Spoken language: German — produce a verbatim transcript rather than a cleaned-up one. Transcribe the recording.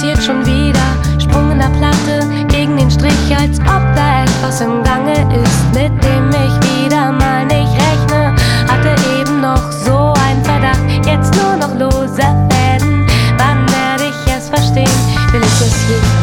passiert schon wieder. Sprung in der Platte gegen den Strich, als ob da etwas im Gange ist, mit dem ich wieder mal nicht rechne. Hatte eben noch so einen Verdacht, jetzt nur noch lose Fäden. Wann werde ich es verstehen? Will ich es je